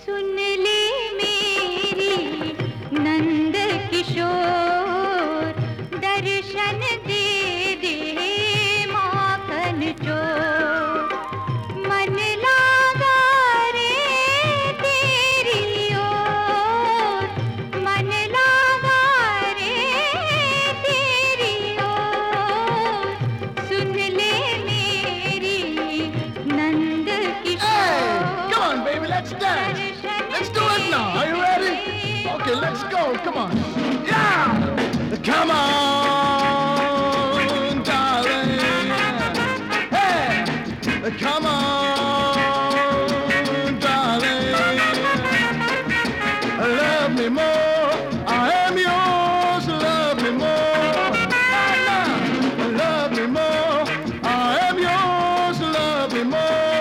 सुन ले मेरी नंद किशोर, दर्शन दे दे माखन चोर। मन लागा रे तेरी ओर, मन लागा रे तेरी ओर। सुन ले मेरी Nand Kishore. Come on, baby, let's dance. Let's do it now. Are you ready? Okay, let's go. Come on. Yeah! Come on, darling. Hey! Come on, darling. Love me more. I am yours. Love me more. Love me more. I am yours. Love me more.